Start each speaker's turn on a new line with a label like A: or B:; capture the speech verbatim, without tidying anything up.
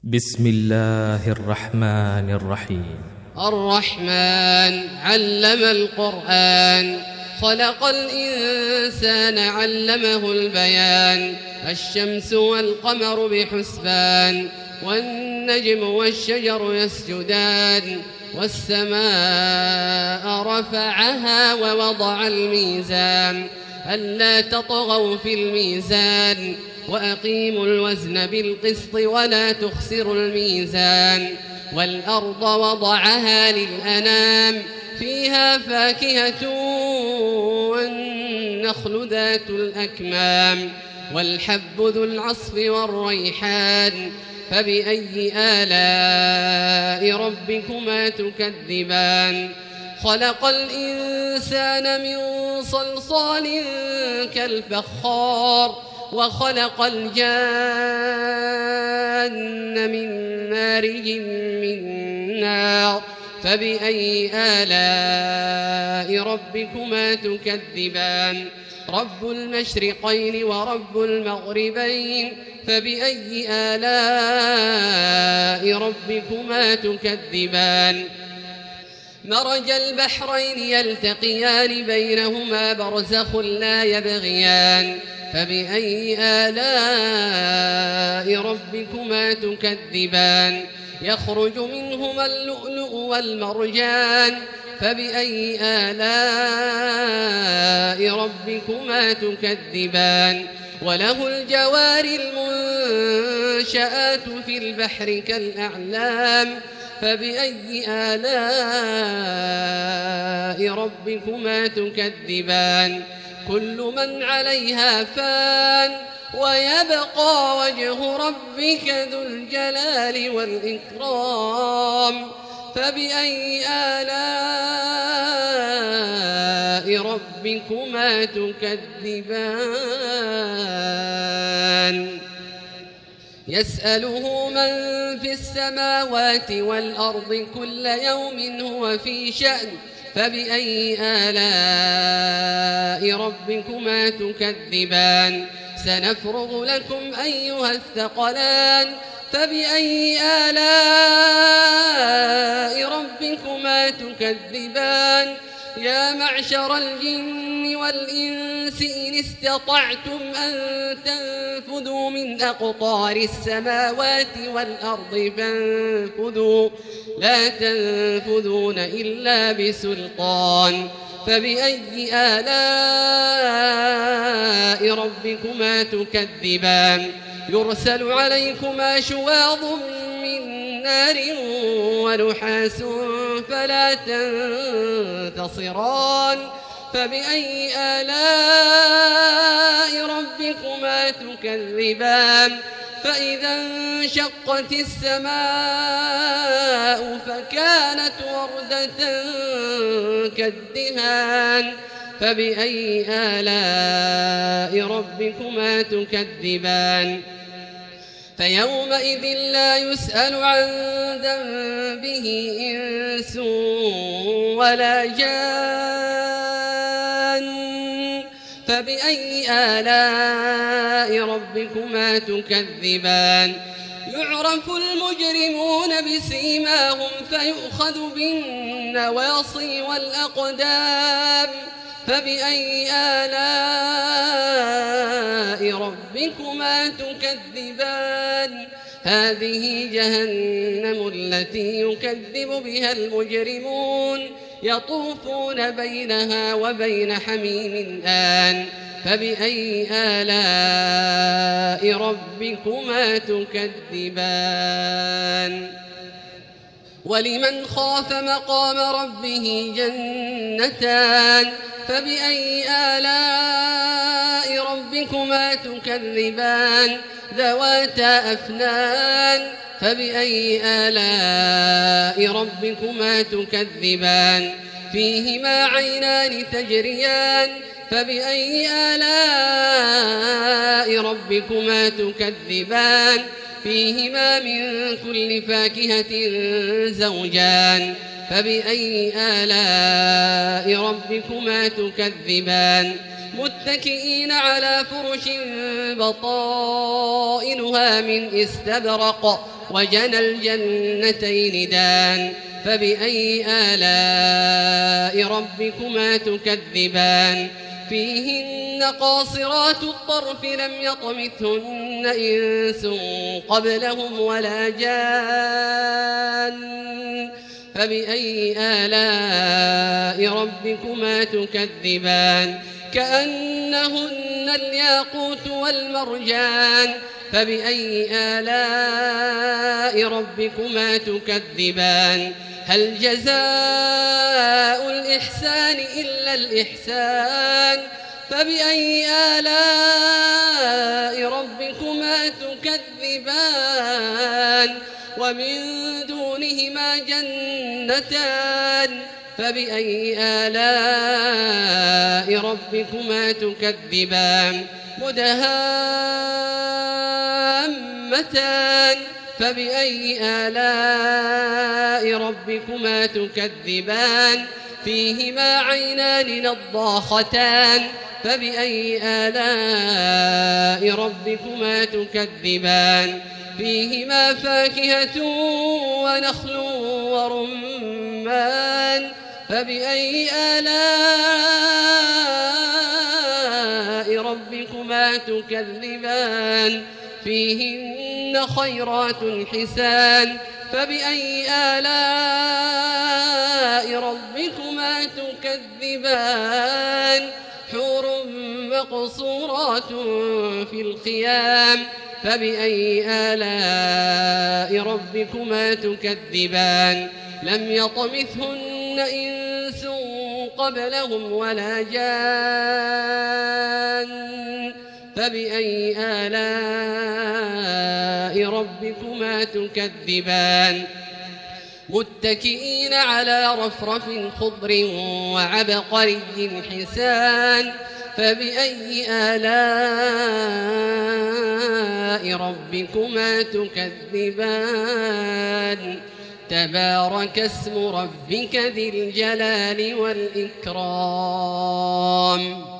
A: بسم الله الرحمن الرحيم.
B: الرحمن علم القرآن، خلق الإنسان علمه البيان. الشمس والقمر بحسبان، والنجم والشجر يسجدان. والسماء رفعها ووضع الميزان، ألا تطغوا في الميزان، وأقيموا الوزن بالقسط ولا تخسروا الميزان. والأرض وضعها للأنام، فيها فاكهة والنخل ذات الأكمام، والحب ذو العصف والريحان. فبأي آلاء ربكما تكذبان؟ خلق الإنسان من صلصال كالفخار، وخلق الجان من مارج من نار. فبأي آلاء ربكما تكذبان؟ رب المشرقين ورب المغربين، فبأي آلاء ربكما تكذبان؟ مرج البحرين يلتقيان، بينهما برزخ لا يبغيان. فبأي آلاء ربكما تكذبان؟ يخرج منهما اللؤلؤ والمرجان. فبأي آلاء ربكما تكذبان؟ وله الجوار المنشآت في البحر كالأعلام. فبأي آلاء ربكما تكذبان؟ كل من عليها فان، ويبقى وجه ربك ذو الجلال والإكرام. فبأي آلاء ربكما تكذبان؟ يسأله من في السماوات والأرض كل يوم هو في شأن. فبأي آلاء ربكما تكذبان؟ سنفرغ لكم أيها الثقلان. فبأي آلاء ربكما تكذبان؟ يا معشر الجن والإنس إن استطعتم أن تنفذوا من أقطار السماوات والأرض فانفذوا، لا تنفذون إلا بسلطان. فبأي آلاء ربكما تكذبان؟ يرسل عليكما شواظ من نار ونحاس فلا تنتصران. فبأي آلاء ربكما تكذبان؟ فإذا انشقت السماء فكانت وردة كالدهان. فبأي آلاء ربكما تكذبان؟ فيومئذ لا يسأل عن ذنبه إنس ولا جان. فبأي آلاء ربكما تكذبان؟ يعرف المجرمون بسيماهم فيؤخذ بالنواصي والأقدام. فبأي آلاء ربكما تكذبان؟ هذه جهنم التي يكذب بها المجرمون، يطوفون بينها وبين حميم آن. فبأي آلاء ربكما تكذبان؟ ولمن خاف مقام ربه جنتان. فبأي آلاء ربكما تكذبان؟ ذواتا أفنان. فبأي آلاء ربكما تكذبان؟ فيهما عينان تجريان. فبأي آلاء ربكما تكذبان؟ فيهما من كل فاكهة زوجان. فبأي آلاء ربكما تكذبان؟ متكئين على فرش بطائنها من استبرق وجنى الجنتين دان فبأي آلاء ربكما تكذبان فيهن قاصرات الطرف لم يطمثهن إنس قبلهم ولا جان فبأي آلاء ربكما تكذبان كأنهن الياقوت والمرجان فبأي آلاء ربكما تكذبان هل جزاء الإحسان إلا الإحسان فبأي آلاء ربكما تكذبان ومن دونهما جنتان فبأي آلاء ربكما تكذبان مدهامتان فبأي آلاء ربكما تكذبان فيهما عينان نضاختان فبأي آلاء ربكما تكذبان فيهما فاكهة ونخل ورمان فبأي آلاء ربكما تكذبان فيهن خيرات حسان فبأي آلاء ربكما تكذبان حور مقصورات في الخيام فبأي آلاء ربكما تكذبان لم يطمثهن إنس قبلهم ولا جان فبأي آلاء ربكما تكذبان متكئين على رفرف خضر وعبقري حسان فبأي آلاء ربكما تكذبان تبارك اسم ربك ذي الجلال والإكرام